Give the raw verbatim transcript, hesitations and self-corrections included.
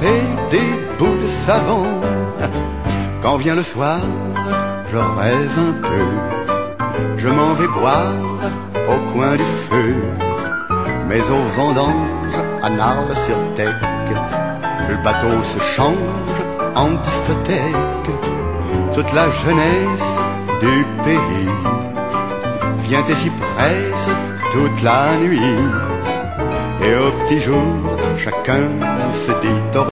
et des bouts de savon. Quand vient le soir, je rêve un peu, je m'en vais boire au coin du feu. Mais au vendange, à Narles-sur-Tech, le bateau se change en discothèque. Toute la jeunesse du pays vient et s'y presse toute la nuit. Et au petit jour, chacun se dit